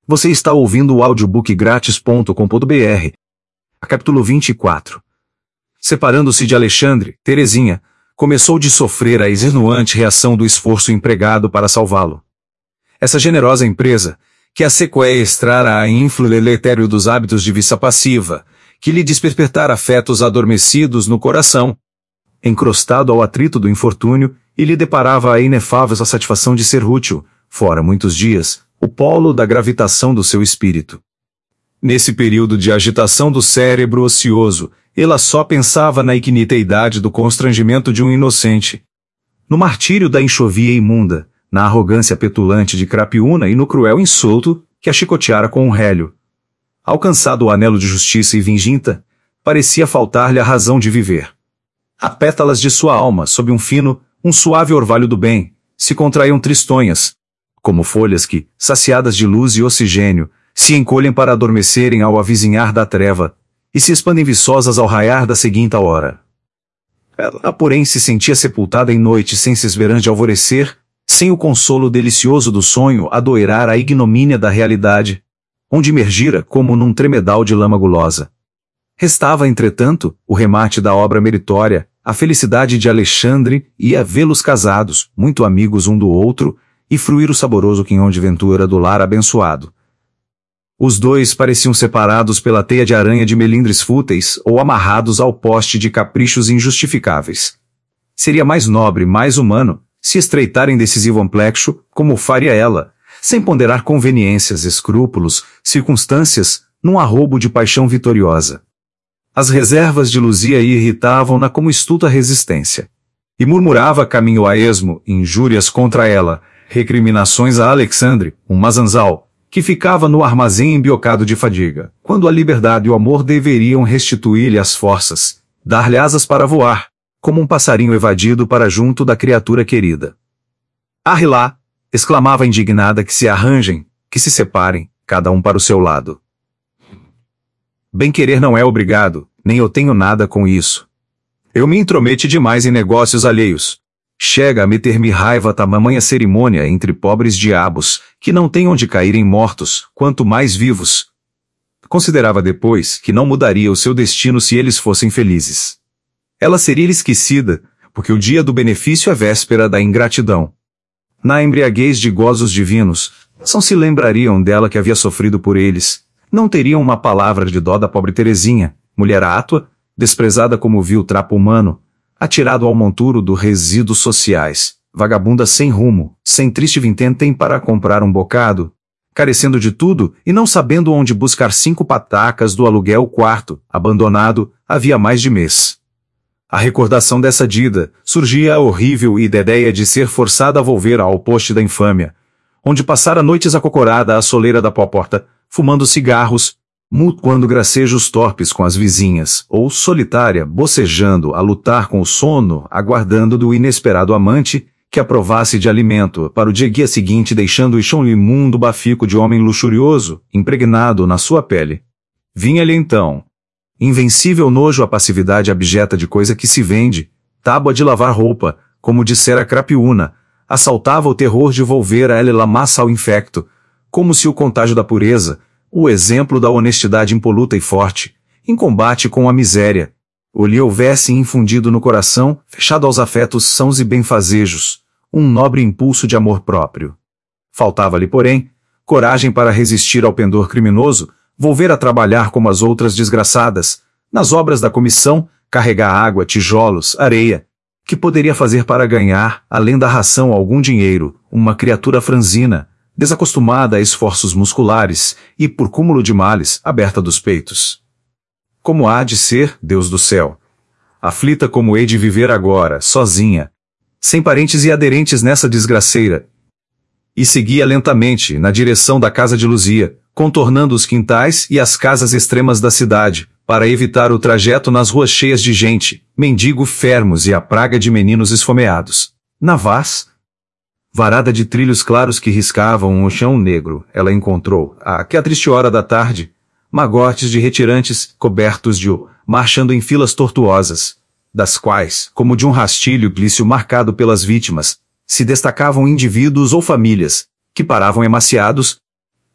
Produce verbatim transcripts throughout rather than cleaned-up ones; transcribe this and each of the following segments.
Você está ouvindo o audiobook grátis ponto com ponto br. Capítulo vinte e quatro. Separando-se de Alexandre, Terezinha começou de sofrer a extenuante reação do esforço empregado para salvá-lo. Essa generosa empresa, que a sequestrara a influência deletério dos hábitos de vícia passiva, que lhe despertara afetos adormecidos no coração, encrostado ao atrito do infortúnio, e lhe deparava a inefável satisfação de ser útil, fora muitos dias, o polo da gravitação do seu espírito. Nesse período de agitação do cérebro ocioso, ela só pensava na igniteidade do constrangimento de um inocente, no martírio da enxovia imunda, na arrogância petulante de Crapiúna e no cruel insulto que a chicoteara com um rélio. Alcançado o anelo de justiça e vinginta, parecia faltar-lhe a razão de viver. A pétalas de sua alma, sob um fino, um suave orvalho do bem, se contraíam tristonhas, como folhas que, saciadas de luz e oxigênio, se encolhem para adormecerem ao avizinhar da treva, e se expandem viçosas ao raiar da seguinte hora. Ela, porém, se sentia sepultada em noite sem se esperança de alvorecer, sem o consolo delicioso do sonho adoirar a ignomínia da realidade, onde emergira como num tremedal de lama gulosa. Restava, entretanto, o remate da obra meritória, a felicidade de Alexandre e a vê-los casados, muito amigos um do outro, e fruir o saboroso quinhão de ventura do lar abençoado. Os dois pareciam separados pela teia de aranha de melindres fúteis ou amarrados ao poste de caprichos injustificáveis. Seria mais nobre, mais humano, se estreitarem decisivo amplexo, como faria ela, sem ponderar conveniências, escrúpulos, circunstâncias, num arrobo de paixão vitoriosa. As reservas de Luzia irritavam-na como estuta resistência. E murmurava caminho a esmo, injúrias contra ela, recriminações a Alexandre, um mazanzal, que ficava no armazém embiocado de fadiga, quando a liberdade e o amor deveriam restituir-lhe as forças, dar-lhe asas para voar, como um passarinho evadido para junto da criatura querida. Arre lá! Exclamava indignada, que se arranjem, que se separem, cada um para o seu lado. Bem-querer não é obrigado, nem eu tenho nada com isso. Eu me intromete demais em negócios alheios. Chega a meter-me raiva tamanha cerimônia entre pobres diabos, que não têm onde caírem mortos, quanto mais vivos. Considerava depois que não mudaria o seu destino se eles fossem felizes. Ela seria esquecida, porque o dia do benefício é véspera da ingratidão. Na embriaguez de gozos divinos, não se lembrariam dela que havia sofrido por eles, não teriam uma palavra de dó da pobre Terezinha, mulher átua, desprezada como vil trapo humano, atirado ao monturo dos resíduos sociais, vagabunda sem rumo, sem triste vintém para comprar um bocado, carecendo de tudo e não sabendo onde buscar cinco patacas do aluguel quarto, abandonado, havia mais de mês. A recordação dessa dívida surgia a horrível ideia de ser forçada a volver ao poste da infâmia, onde passara noites acocorada à soleira da porta, fumando cigarros, mutuando gracejos torpes com as vizinhas, ou solitária, bocejando a lutar com o sono, aguardando do inesperado amante, que a provasse de alimento para o dia seguinte, deixando o chão imundo bafico de homem luxurioso, impregnado na sua pele. Vinha-lhe então invencível nojo a passividade abjeta de coisa que se vende, tábua de lavar roupa, como dissera Crapiúna, assaltava o terror de volver a ela massa ao infecto, como se o contágio da pureza, o exemplo da honestidade impoluta e forte, em combate com a miséria, ou lhe houvesse infundido no coração, fechado aos afetos sãos e benfazejos, um nobre impulso de amor próprio. Faltava-lhe, porém, coragem para resistir ao pendor criminoso, volver a trabalhar como as outras desgraçadas, nas obras da comissão, carregar água, tijolos, areia, que poderia fazer para ganhar, além da ração algum dinheiro, uma criatura franzina, desacostumada a esforços musculares e, por cúmulo de males, aberta dos peitos. Como há de ser, Deus do céu? Aflita como hei de viver agora, sozinha, sem parentes e aderentes nessa desgraceira. E seguia lentamente, na direção da casa de Luzia, contornando os quintais e as casas extremas da cidade, para evitar o trajeto nas ruas cheias de gente, mendigo fermos e a praga de meninos esfomeados. Na vaz, varada de trilhos claros que riscavam o chão negro, ela encontrou, a que a triste hora da tarde, magotes de retirantes, cobertos de ouro, marchando em filas tortuosas, das quais, como de um rastilho glício marcado pelas vítimas, se destacavam indivíduos ou famílias, que paravam emaciados,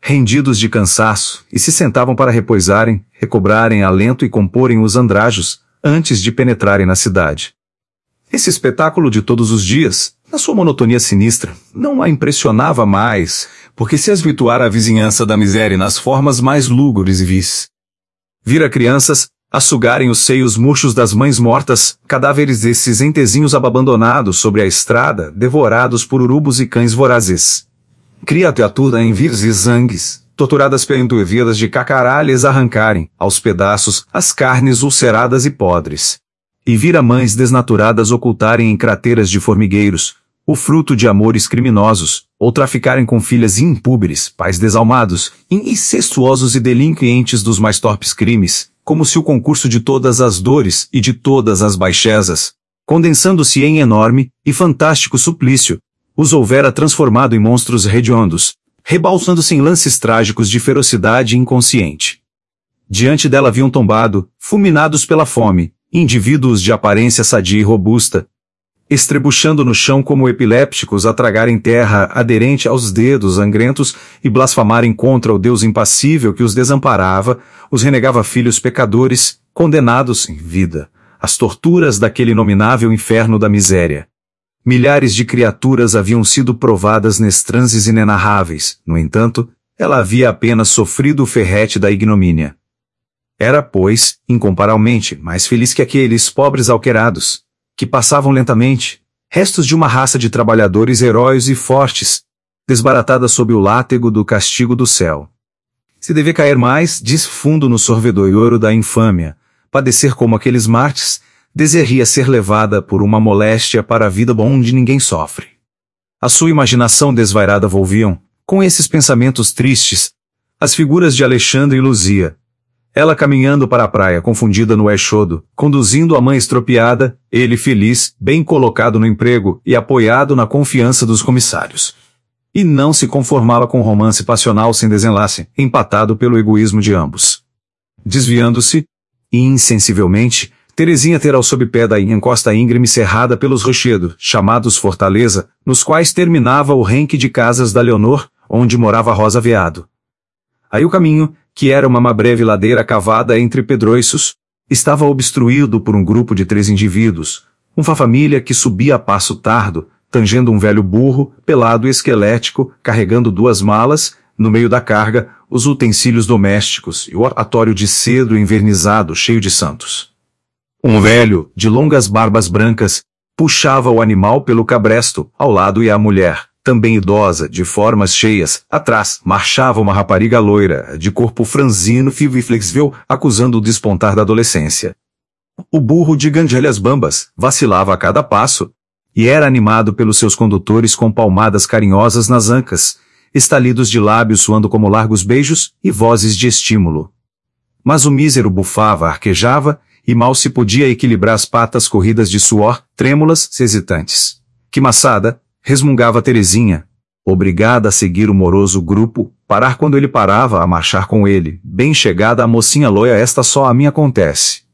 rendidos de cansaço, e se sentavam para repousarem, recobrarem alento e comporem os andrajos, antes de penetrarem na cidade. Esse espetáculo de todos os dias, na sua monotonia sinistra, não a impressionava mais, porque se asvituara a vizinhança da miséria nas formas mais lúgubres e vis. Vira crianças a sugarem os seios murchos das mães mortas, cadáveres desses entezinhos abandonados sobre a estrada, devorados por urubos e cães vorazes. Criatura em vires e zangues, torturadas penduvidas de cacaralhas arrancarem, aos pedaços, as carnes ulceradas e podres. E vira mães desnaturadas ocultarem em crateras de formigueiros, o fruto de amores criminosos, ou traficarem com filhas impúberes, pais desalmados, incestuosos e delinquentes dos mais torpes crimes, como se o concurso de todas as dores e de todas as baixezas, condensando-se em enorme e fantástico suplício, os houvera transformado em monstros hediondos, rebalsando-se em lances trágicos de ferocidade inconsciente. Diante dela haviam tombado, fulminados pela fome, indivíduos de aparência sadia e robusta, estrebuchando no chão como epilépticos a tragarem terra aderente aos dedos sangrentos e blasfemarem contra o Deus impassível que os desamparava, os renegava filhos pecadores, condenados em vida, às torturas daquele inominável inferno da miséria. Milhares de criaturas haviam sido provadas nesses transes inenarráveis, no entanto, ela havia apenas sofrido o ferrete da ignomínia. Era, pois, incomparavelmente mais feliz que aqueles pobres alquerados, que passavam lentamente, restos de uma raça de trabalhadores heróis e fortes, desbaratada sob o látego do castigo do céu. Se devia cair mais, diz fundo no sorvedouro da infâmia, padecer como aqueles mártires, desejaria ser levada por uma moléstia para a vida onde ninguém sofre. A sua imaginação desvairada volviam, com esses pensamentos tristes, as figuras de Alexandre e Luzia, ela caminhando para a praia confundida no Exodo, conduzindo a mãe estropiada, ele feliz, bem colocado no emprego e apoiado na confiança dos comissários. E não se conformava com um romance passional sem desenlace, empatado pelo egoísmo de ambos. Desviando-se, insensivelmente, Terezinha terá o sob pé da encosta íngreme cerrada pelos rochedos, chamados Fortaleza, nos quais terminava o renque de casas da Leonor, onde morava Rosa Veado. Aí o caminho, que era uma breve ladeira cavada entre pedroiços, estava obstruído por um grupo de três indivíduos, uma família que subia a passo tardo, tangendo um velho burro, pelado e esquelético, carregando duas malas, no meio da carga, os utensílios domésticos e o oratório de cedro envernizado cheio de santos. Um velho, de longas barbas brancas, puxava o animal pelo cabresto, ao lado e a mulher, também idosa, de formas cheias, atrás, marchava uma rapariga loira, de corpo franzino, fio e flexível, acusando o despontar da adolescência. O burro de gandelhas bambas vacilava a cada passo, e era animado pelos seus condutores com palmadas carinhosas nas ancas, estalidos de lábios suando como largos beijos e vozes de estímulo. Mas o mísero bufava, arquejava, e mal se podia equilibrar as patas corridas de suor, trêmulas, hesitantes. Que maçada, resmungava Terezinha, obrigada a seguir o moroso grupo, parar quando ele parava a marchar com ele, bem chegada a mocinha loia, esta só a mim acontece.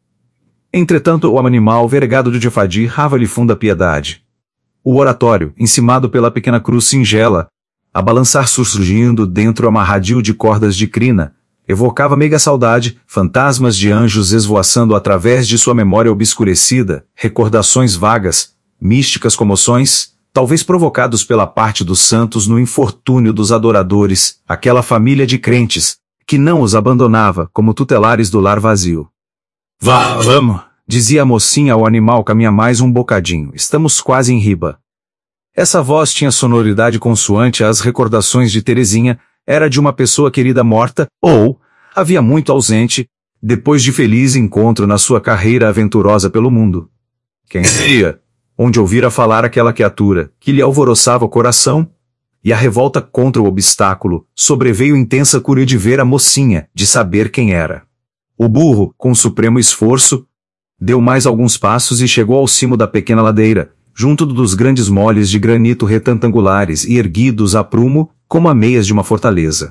Entretanto o animal vergado de Jafadi rava-lhe funda piedade. O oratório, encimado pela pequena cruz singela, a balançar surgindo dentro amarradio de cordas de crina, evocava meiga saudade, fantasmas de anjos esvoaçando através de sua memória obscurecida, recordações vagas, místicas comoções, talvez provocados pela parte dos santos no infortúnio dos adoradores, aquela família de crentes, que não os abandonava como tutelares do lar vazio. Vá, vamos, dizia a mocinha ao animal, caminha mais um bocadinho, estamos quase em riba. Essa voz tinha sonoridade consoante às recordações de Terezinha, era de uma pessoa querida morta, ou, havia muito ausente, depois de feliz encontro na sua carreira aventurosa pelo mundo. Quem seria? Onde ouvira falar aquela criatura, que lhe alvoroçava o coração? E a revolta contra o obstáculo, sobreveio intensa cura de ver a mocinha, de saber quem era. O burro, com supremo esforço, deu mais alguns passos e chegou ao cimo da pequena ladeira, junto dos grandes moles de granito retangulares e erguidos a prumo, como ameias de uma fortaleza.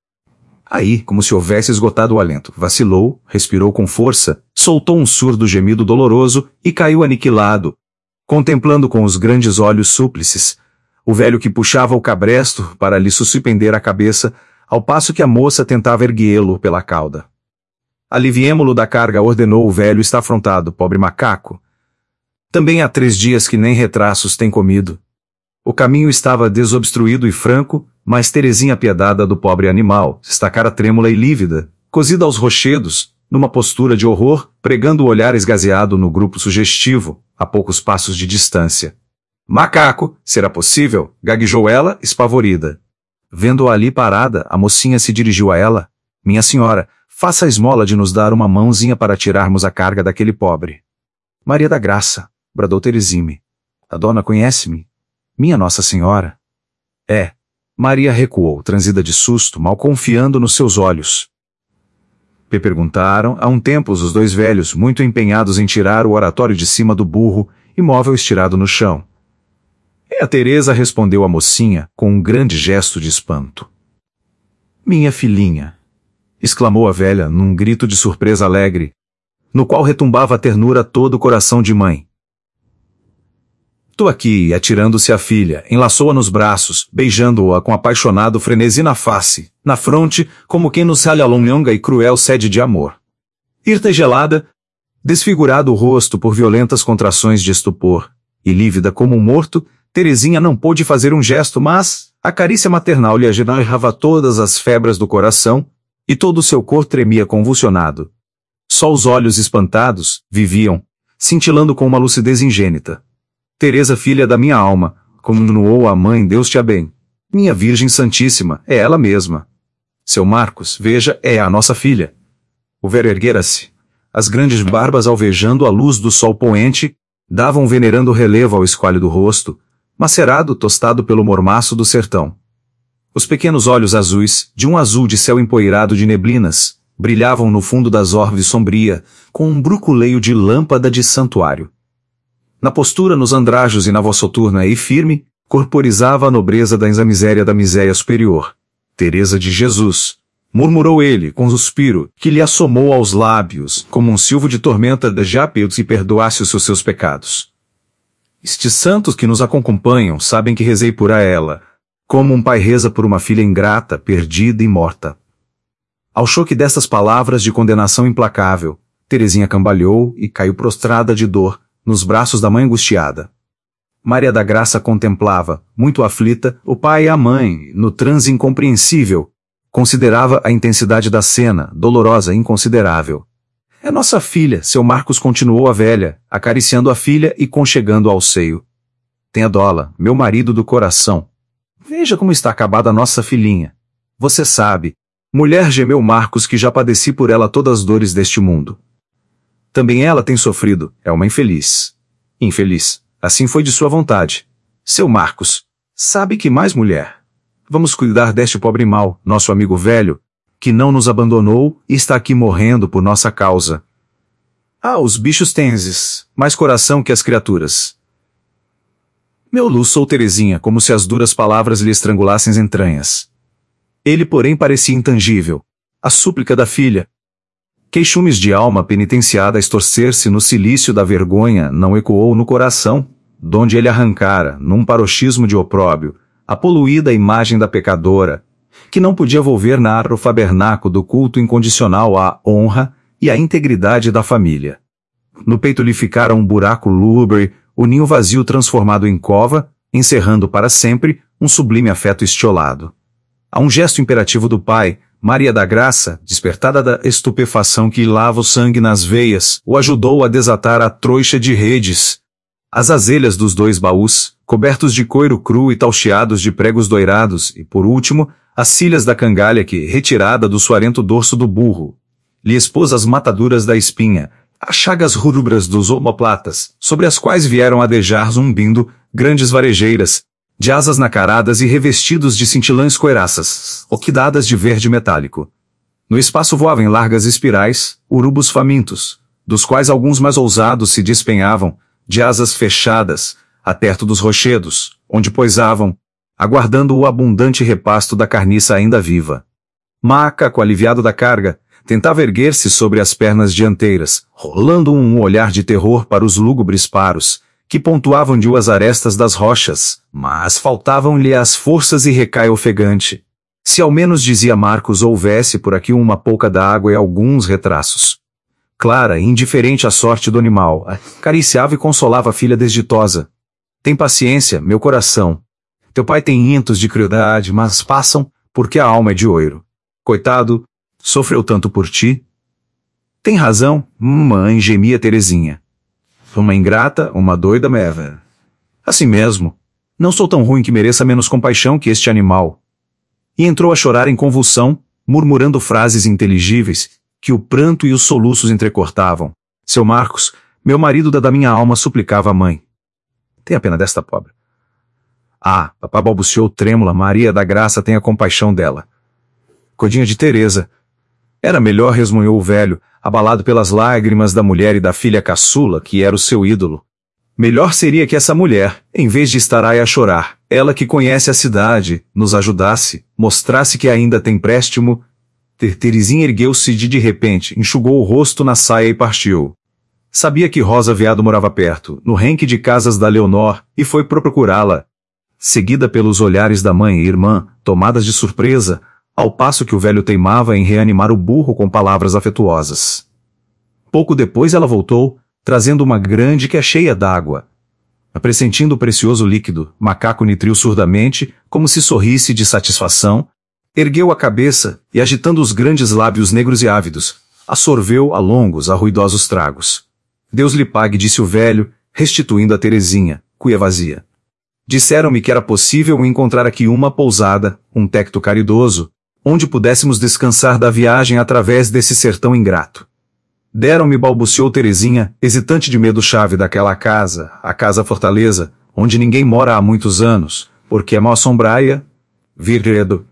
Aí, como se houvesse esgotado o alento, vacilou, respirou com força, soltou um surdo gemido doloroso e caiu aniquilado, contemplando com os grandes olhos súplices, o velho que puxava o cabresto para lhe suspender a cabeça, ao passo que a moça tentava erguê-lo pela cauda. Aliviemo-lo da carga, ordenou o velho. Está afrontado, pobre macaco. Também há três dias que nem retraços tem comido. O caminho estava desobstruído e franco, mas Terezinha, apiedada do pobre animal, está cara trêmula e lívida, cozida aos rochedos, numa postura de horror, pregando o olhar esgazeado no grupo sugestivo, a poucos passos de distância. Macaco, será possível? Gaguejou ela, espavorida. Vendo-a ali parada, a mocinha se dirigiu a ela. Minha senhora, faça a esmola de nos dar uma mãozinha para tirarmos a carga daquele pobre. Maria da Graça, bradou Terezinha. A dona conhece-me? Minha Nossa Senhora. É. Maria recuou, transida de susto, mal confiando nos seus olhos. P perguntaram, há um tempo os dois velhos, muito empenhados em tirar o oratório de cima do burro, imóvel estirado no chão. E a Teresa respondeu à mocinha, com um grande gesto de espanto. Minha filhinha, exclamou a velha num grito de surpresa alegre, no qual retumbava a ternura todo o coração de mãe. Tu aqui, atirando-se à filha, enlaçou-a nos braços, beijando-a com apaixonado frenesi na face, na fronte, como quem nos ralha a longa e cruel sede de amor. Hirta e gelada, desfigurado o rosto por violentas contrações de estupor, e lívida como um morto, Terezinha não pôde fazer um gesto, mas a carícia maternal lhe agenerrava todas as febras do coração, e todo o seu corpo tremia convulsionado. Só os olhos espantados viviam, cintilando com uma lucidez ingênita. Teresa, filha da minha alma, continuou a mãe, Deus te a bem. Minha Virgem Santíssima, é ela mesma. Seu Marcos, veja, é a nossa filha. O velho erguera-se. As grandes barbas, alvejando a luz do sol poente, davam venerando relevo ao esquálido rosto, macerado, tostado pelo mormaço do sertão. Os pequenos olhos azuis, de um azul de céu empoeirado de neblinas, brilhavam no fundo das orbes sombria, com um bruculeio de lâmpada de santuário. Na postura, nos andrajos e na voz soturna e firme, corporizava a nobreza da miséria da miséria superior. Teresa de Jesus, murmurou ele, com um suspiro, que lhe assomou aos lábios, como um silvo de tormenta de Japeuts e perdoasse os seus, seus pecados. Estes santos que nos acompanham sabem que rezei por a ela, como um pai reza por uma filha ingrata, perdida e morta. Ao choque destas palavras de condenação implacável, Terezinha cambaleou e caiu prostrada de dor, nos braços da mãe angustiada. Maria da Graça contemplava, muito aflita, o pai e a mãe, no transe incompreensível. Considerava a intensidade da cena, dolorosa e inconsiderável. É nossa filha, seu Marcos, continuou a velha, acariciando a filha e conchegando ao seio. Tenha dó, meu marido do coração. Veja como está acabada a nossa filhinha. Você sabe, mulher, gemeu Marcos, que já padeci por ela todas as dores deste mundo. Também ela tem sofrido, é uma infeliz. Infeliz, assim foi de sua vontade. Seu Marcos, sabe que mais mulher? Vamos cuidar deste pobre mal, nosso amigo velho, que não nos abandonou e está aqui morrendo por nossa causa. Ah, os bichos tenses, mais coração que as criaturas. Meu luçou Terezinha, como se as duras palavras lhe estrangulassem as entranhas. Ele, porém, parecia intangível. A súplica da filha, queixumes de alma penitenciada a estorcer-se no cilício da vergonha, não ecoou no coração, donde ele arrancara, num paroxismo de opróbio, a poluída imagem da pecadora, que não podia volver narrar o fabernáculo do culto incondicional à honra e à integridade da família. No peito lhe ficara um buraco lúgubre, o ninho vazio transformado em cova, encerrando para sempre um sublime afeto estiolado. A um gesto imperativo do pai, Maria da Graça, despertada da estupefação que lava o sangue nas veias, o ajudou a desatar a trouxa de redes. As azelhas dos dois baús, cobertos de couro cru e taucheados de pregos doirados, e, por último, as cilhas da cangalha que, retirada do suarento dorso do burro, lhe expôs as mataduras da espinha, as chagas rubras dos omoplatas, sobre as quais vieram adejar zumbindo grandes varejeiras, de asas nacaradas e revestidos de cintilantes coiraças, oquidadas de verde metálico. No espaço voavam em largas espirais, urubus famintos, dos quais alguns mais ousados se despenhavam, de asas fechadas, a perto dos rochedos, onde poisavam, aguardando o abundante repasto da carniça ainda viva. Macaco, aliviado da carga, tentava erguer-se sobre as pernas dianteiras, rolando um olhar de terror para os lúgubres paros, que pontuavam de as arestas das rochas, mas faltavam-lhe as forças e recai ofegante. Se ao menos, dizia Marcos, houvesse por aqui uma pouca d'água e alguns retraços. Clara, indiferente à sorte do animal, acariciava e consolava a filha desditosa. Tem paciência, meu coração. Teu pai tem intos de crueldade, mas passam, porque a alma é de ouro. Coitado, sofreu tanto por ti. Tem razão, mãe, gemia Terezinha. Uma ingrata, uma doida meva. Assim mesmo, não sou tão ruim que mereça menos compaixão que este animal. E entrou a chorar em convulsão, murmurando frases inteligíveis, que o pranto e os soluços entrecortavam. Seu Marcos, meu marido da minha alma, suplicava a mãe. Tenha pena desta pobre. Ah, papá balbuciou trêmula, Maria da Graça tenha compaixão dela. Codinha de Teresa. Era melhor, resmunhou o velho, abalado pelas lágrimas da mulher e da filha caçula, que era o seu ídolo. Melhor seria que essa mulher, em vez de estar aí a chorar, ela que conhece a cidade, nos ajudasse, mostrasse que ainda tem préstimo. Terezinha ergueu-se de de repente, enxugou o rosto na saia e partiu. Sabia que Rosa Veado morava perto, no renque de casas da Leonor, e foi procurá-la. Seguida pelos olhares da mãe e irmã, tomadas de surpresa, ao passo que o velho teimava em reanimar o burro com palavras afetuosas. Pouco depois ela voltou, trazendo uma grande que é cheia d'água. Pressentindo o precioso líquido, Macaco nitriu surdamente, como se sorrisse de satisfação, ergueu a cabeça e, agitando os grandes lábios negros e ávidos, absorveu a longos a ruidosos tragos. Deus lhe pague, disse o velho, restituindo a Terezinha, cuia vazia. Disseram-me que era possível encontrar aqui uma pousada, um tecto caridoso, onde pudéssemos descansar da viagem através desse sertão ingrato. Deram-me, balbuciou Terezinha, hesitante de medo chave daquela casa, a casa fortaleza, onde ninguém mora há muitos anos, porque é mal assombraia. Virredo.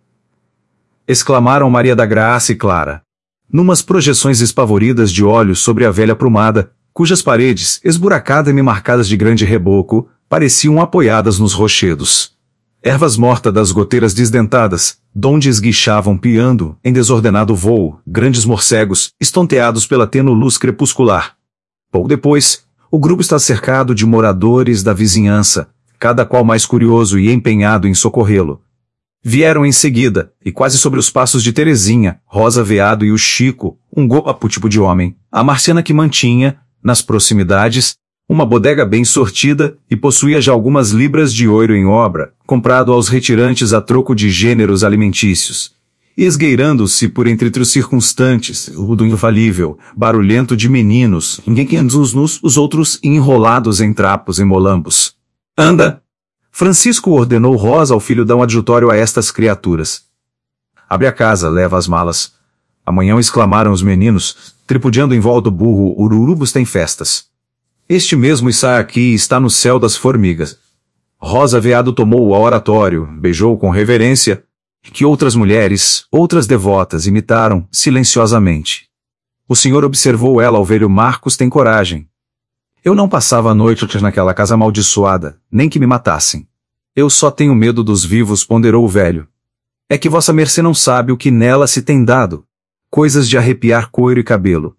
Exclamaram Maria da Graça e Clara. Numas projeções espavoridas de olhos sobre a velha prumada, cujas paredes, esburacadas e marcadas de grande reboco, pareciam apoiadas nos rochedos. Ervas mortas das goteiras desdentadas, donde esguichavam piando, em desordenado vôo, grandes morcegos, estonteados pela tênue luz crepuscular. Pouco depois, o grupo está cercado de moradores da vizinhança, cada qual mais curioso e empenhado em socorrê-lo. Vieram em seguida, e quase sobre os passos de Terezinha, Rosa Veado e o Chico, um guapo tipo de homem, a Marciana que mantinha, nas proximidades, uma bodega bem sortida e possuía já algumas libras de ouro em obra, comprado aos retirantes a troco de gêneros alimentícios. E esgueirando-se por entre os circunstantes, o do infalível, barulhento de meninos, ninguém que uns nos, os outros enrolados em trapos e molambos. Anda! Francisco ordenou Rosa ao filho dar um adjutório a estas criaturas. Abre a casa, leva as malas. Amanhã, exclamaram os meninos, tripudiando em volta do burro, Ururubus tem festas. Este mesmo está aqui e está no céu das formigas. Rosa Veado tomou o oratório, beijou com reverência, que outras mulheres, outras devotas, imitaram, silenciosamente. O senhor observou ela ao velho Marcos tem coragem. Eu não passava a noite naquela casa amaldiçoada, nem que me matassem. Eu só tenho medo dos vivos, ponderou o velho. É que vossa mercê não sabe o que nela se tem dado. Coisas de arrepiar couro e cabelo.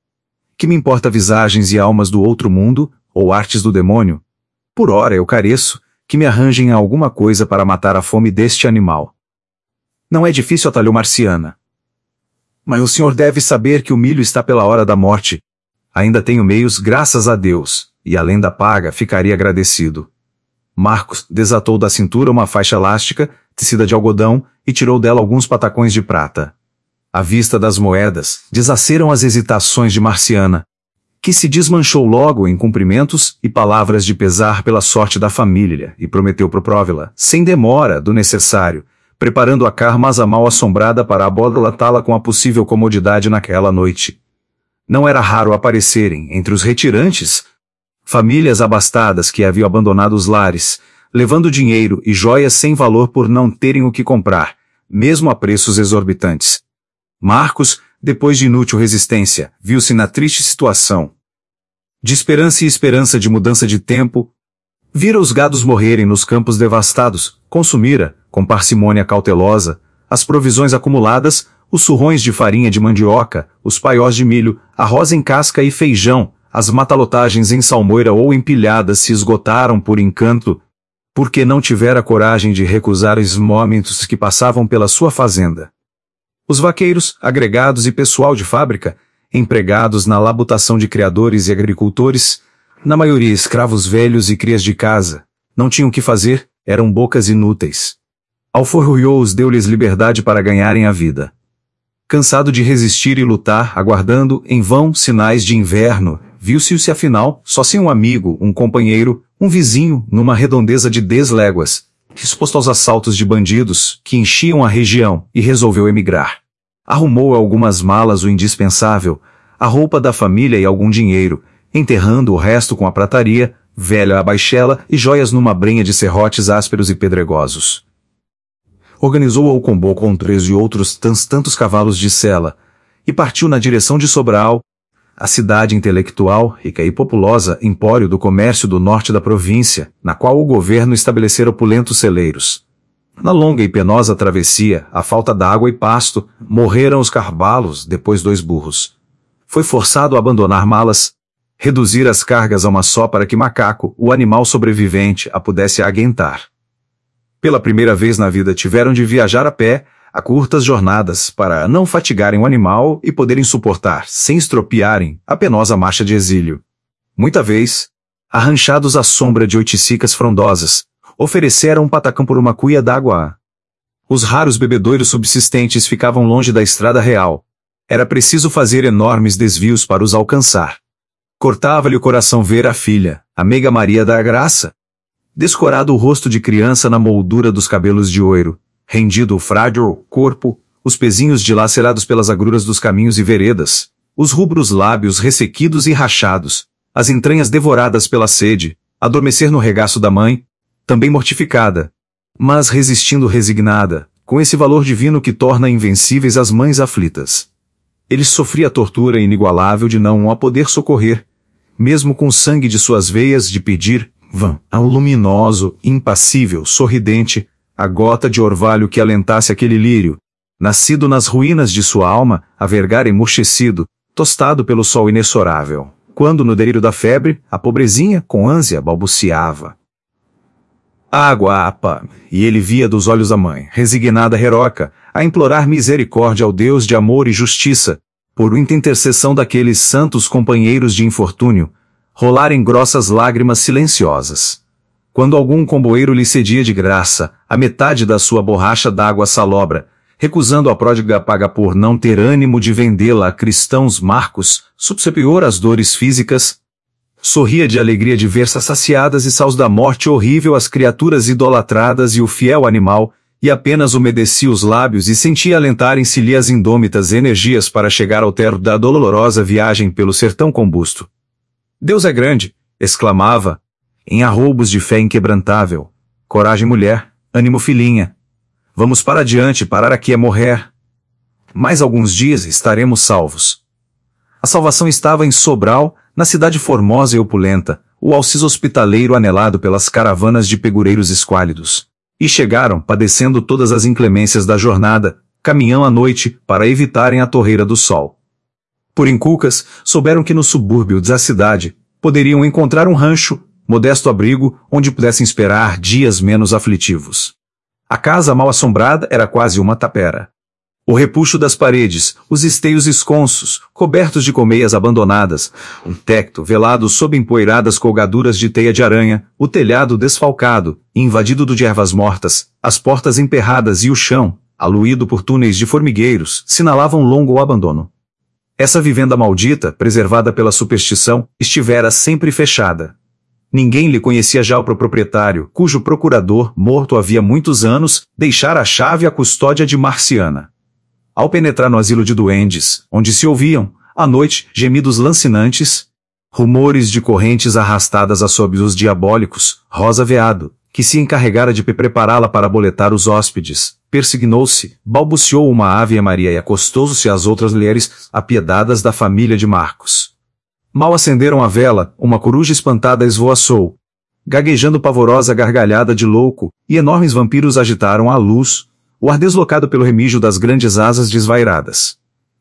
Que me importa visagens e almas do outro mundo, ou artes do demônio? Por ora eu careço, que me arranjem alguma coisa para matar a fome deste animal. Não é difícil, atalhou Marciana. Mas o senhor deve saber que o milho está pela hora da morte. Ainda tenho meios, graças a Deus, e além da paga ficaria agradecido. Marcos desatou da cintura uma faixa elástica, tecida de algodão, e tirou dela alguns patacões de prata. À vista das moedas, desaceram as hesitações de Marciana, que se desmanchou logo em cumprimentos e palavras de pesar pela sorte da família, e prometeu propróvila, sem demora, do necessário, preparando a carmasa mal assombrada para abodolatá-la com a possível comodidade naquela noite. Não era raro aparecerem, entre os retirantes, famílias abastadas que haviam abandonado os lares, levando dinheiro e joias sem valor por não terem o que comprar, mesmo a preços exorbitantes. Marcos, depois de inútil resistência, viu-se na triste situação. De esperança e esperança de mudança de tempo, vira os gados morrerem nos campos devastados, consumira, com parcimônia cautelosa, as provisões acumuladas, os surrões de farinha de mandioca, os paiós de milho, arroz em casca e feijão, as matalotagens em salmoura ou empilhadas se esgotaram por encanto. porque não tivera coragem de recusar os momentos que passavam pela sua fazenda. Os vaqueiros, agregados e pessoal de fábrica, empregados na labutação de criadores e agricultores, na maioria escravos velhos e crias de casa, não tinham o que fazer, eram bocas inúteis. Alforriou-os, deu-lhes liberdade para ganharem a vida. Cansado de resistir e lutar, aguardando, em vão, sinais de inverno, viu-se-se afinal, só sem um amigo, um companheiro, um vizinho, numa redondeza de dez léguas, exposto aos assaltos de bandidos, que enchiam a região, e resolveu emigrar. Arrumou algumas malas o indispensável, a roupa da família e algum dinheiro, enterrando o resto com a prataria, velha abaixela e joias numa brenha de serrotes ásperos e pedregosos. Organizou-o com com três e outros tans tantos cavalos de sela, e partiu na direção de Sobral, a cidade intelectual, rica e populosa empório do comércio do norte da província, na qual o governo estabelecera opulentos celeiros. Na longa e penosa travessia, a falta d'água e pasto, morreram os carbalos, depois dois burros. Foi forçado a abandonar malas, reduzir as cargas a uma só para que Macaco, o animal sobrevivente, a pudesse aguentar. Pela primeira vez na vida tiveram de viajar a pé, a curtas jornadas, para não fatigarem o animal e poderem suportar, sem estropiarem, a penosa marcha de exílio. Muita vez, arranchados à sombra de oiticicas frondosas, ofereceram um patacão por uma cuia d'água. Os raros bebedouros subsistentes ficavam longe da estrada real. Era preciso fazer enormes desvios para os alcançar. Cortava-lhe o coração ver a filha, a meiga Maria da Graça, descorado o rosto de criança na moldura dos cabelos de oiro, rendido o frágil corpo, os pezinhos dilacerados pelas agruras dos caminhos e veredas, os rubros lábios ressequidos e rachados, as entranhas devoradas pela sede, adormecer no regaço da mãe, também mortificada, mas resistindo resignada, com esse valor divino que torna invencíveis as mães aflitas. Ele sofria a tortura inigualável de não a poder socorrer, mesmo com o sangue de suas veias de pedir, vã, ao luminoso, impassível, sorridente, a gota de orvalho que alentasse aquele lírio, nascido nas ruínas de sua alma, a vergar emurchecido, tostado pelo sol inexorável, quando no delírio da febre, a pobrezinha, com ânsia, balbuciava. Água, apa! E ele via dos olhos a mãe, resignada heroica, a implorar misericórdia ao Deus de amor e justiça, por intercessão daqueles santos companheiros de infortúnio, rolarem grossas lágrimas silenciosas. Quando algum comboeiro lhe cedia de graça a metade da sua borracha d'água salobra, recusando a pródiga paga por não ter ânimo de vendê-la a cristãos marcos, superior às dores físicas, sorria de alegria de ver saciadas e saus da morte horrível as criaturas idolatradas e o fiel animal, e apenas umedecia os lábios e sentia alentarem-se-lhe as indômitas energias para chegar ao termo da dolorosa viagem pelo sertão combusto. Deus é grande, exclamava, em arroubos de fé inquebrantável. Coragem, mulher, ânimo, filhinha. Vamos para adiante, parar aqui é morrer. Mais alguns dias estaremos salvos. A salvação estava em Sobral, na cidade formosa e opulenta, o alciso hospitaleiro anelado pelas caravanas de pegureiros esquálidos. E chegaram, padecendo todas as inclemências da jornada, caminhão à noite, para evitarem a torreira do sol. Por inculcas, souberam que no subúrbio da cidade, poderiam encontrar um rancho, modesto abrigo, onde pudessem esperar dias menos aflitivos. A casa mal assombrada era quase uma tapera. O repuxo das paredes, os esteios esconsos, cobertos de colmeias abandonadas, um tecto velado sob empoeiradas colgaduras de teia de aranha, o telhado desfalcado, invadido de ervas mortas, as portas emperradas e o chão, aluído por túneis de formigueiros, sinalavam longo abandono. Essa vivenda maldita, preservada pela superstição, estivera sempre fechada. Ninguém lhe conhecia já o proprietário, cujo procurador, morto havia muitos anos, deixara a chave à custódia de Marciana. Ao penetrar no asilo de duendes, onde se ouviam, à noite, gemidos lancinantes, rumores de correntes arrastadas a sob os diabólicos, Rosa Veado, que se encarregara de prepará-la para boletar os hóspedes, persignou-se, balbuciou uma Ave Maria e acostou-se às outras mulheres apiedadas da família de Marcos. Mal acenderam a vela, uma coruja espantada esvoaçou, gaguejando pavorosa gargalhada de louco, e enormes vampiros agitaram a luz, o ar deslocado pelo remígio das grandes asas desvairadas.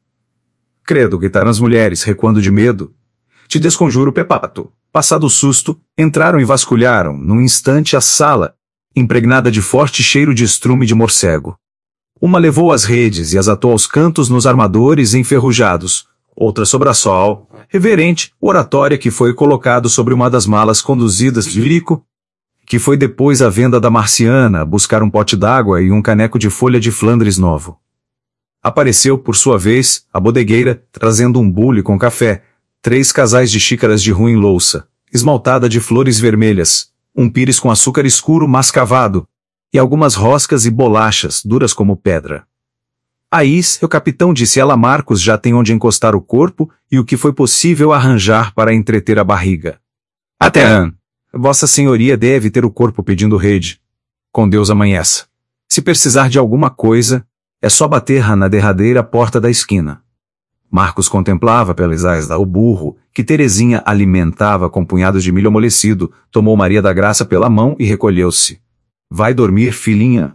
Credo, gritaram as mulheres, recuando de medo. Te desconjuro, Pepato. Passado o susto, entraram e vasculharam, num instante, a sala, impregnada de forte cheiro de estrume de morcego. Uma levou as redes e as atou aos cantos nos armadores enferrujados, outra sobraçol, reverente, oratória que foi colocado sobre uma das malas conduzidas de Rico, que foi depois à venda da Marciana buscar um pote d'água e um caneco de folha de Flandres novo. Apareceu, por sua vez, a bodegueira, trazendo um bule com café, três casais de xícaras de ruim louça, esmaltada de flores vermelhas, um pires com açúcar escuro mascavado, e algumas roscas e bolachas, duras como pedra. Aí, o capitão disse ela Marcos já tem onde encostar o corpo e o que foi possível arranjar para entreter a barriga. Até an. Vossa Senhoria deve ter o corpo pedindo rede. Com Deus amanheça. Se precisar de alguma coisa, é só bater na derradeira porta da esquina. Marcos contemplava pelas ais o burro, que Terezinha alimentava com punhados de milho amolecido, tomou Maria da Graça pela mão e recolheu-se. Vai dormir, filhinha.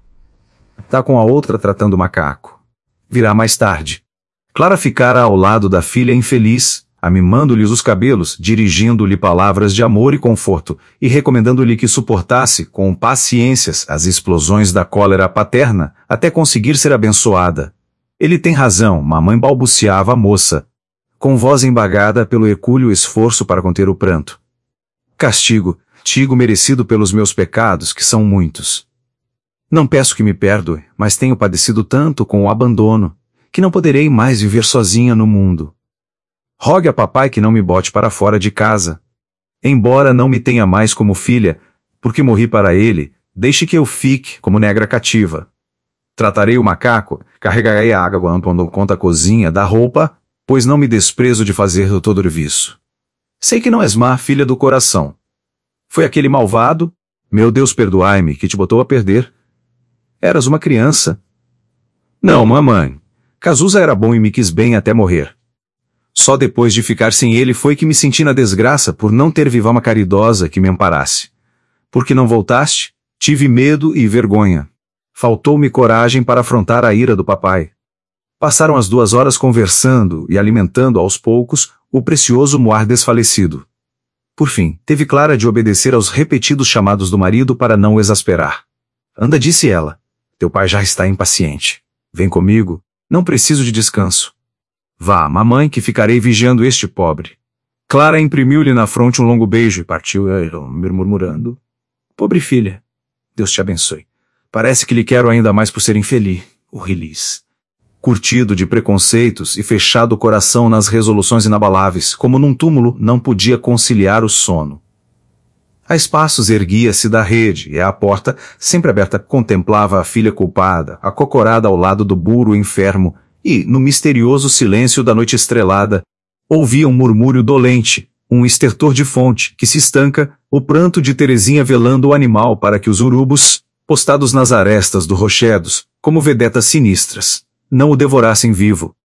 Tá com a outra tratando o macaco. Virá mais tarde. Clara ficara ao lado da filha infeliz, amimando-lhes os cabelos, dirigindo-lhe palavras de amor e conforto, e recomendando-lhe que suportasse, com paciências, as explosões da cólera paterna, até conseguir ser abençoada. Ele tem razão, mamãe balbuciava a moça, com voz embagada pelo hercúleo esforço para conter o pranto. Castigo, tigo merecido pelos meus pecados, que são muitos. Não peço que me perdoe, mas tenho padecido tanto com o abandono, que não poderei mais viver sozinha no mundo. Rogue a papai que não me bote para fora de casa. Embora não me tenha mais como filha, porque morri para ele, deixe que eu fique como negra cativa. Tratarei o macaco, carregarei a água quando conta a cozinha, da roupa, pois não me desprezo de fazer todo o serviço. Sei que não és má, filha do coração. Foi aquele malvado, meu Deus perdoai-me, que te botou a perder. Eras uma criança. Não, mamãe. Cazuza era bom e me quis bem até morrer. Só depois de ficar sem ele foi que me senti na desgraça por não ter viva uma caridosa que me amparasse. Porque não voltaste, tive medo e vergonha. Faltou-me coragem para afrontar a ira do papai. Passaram as duas horas conversando e alimentando aos poucos o precioso moar desfalecido. Por fim, teve Clara de obedecer aos repetidos chamados do marido para não o exasperar. Anda, disse ela. Teu pai já está impaciente. Vem comigo, não preciso de descanso. Vá, mamãe, que ficarei vigiando este pobre. Clara imprimiu-lhe na fronte um longo beijo e partiu, murmurando. Pobre filha. Deus te abençoe. Parece que lhe quero ainda mais por ser infeliz. O release. Curtido de preconceitos e fechado o coração nas resoluções inabaláveis, como num túmulo, não podia conciliar o sono. A espaços erguia-se da rede, e à porta, sempre aberta, contemplava a filha culpada, acocorada ao lado do burro enfermo, e, no misterioso silêncio da noite estrelada, ouvia um murmúrio dolente, um estertor de fonte, que se estanca, o pranto de Terezinha velando o animal para que os urubos, postados nas arestas do rochedos, como vedetas sinistras, não o devorassem vivo.